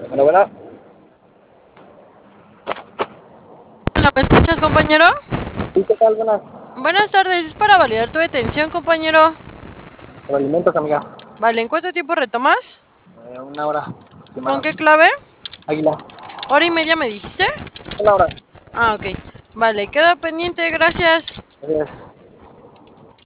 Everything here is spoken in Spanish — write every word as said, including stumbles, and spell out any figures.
Bueno, bueno, Hola, ¿me escuchas, compañero? ¿sí qué tal? Buenas. Buenas tardes, es para validar tu detención, compañero. Por alimentos, amiga. Vale, ¿en cuánto tiempo retomas? Eh, una hora ¿Con estimada. qué clave? Águila. ¿Hora y media me dijiste? Una hora. Ah, ok. Vale, queda pendiente, gracias. Gracias.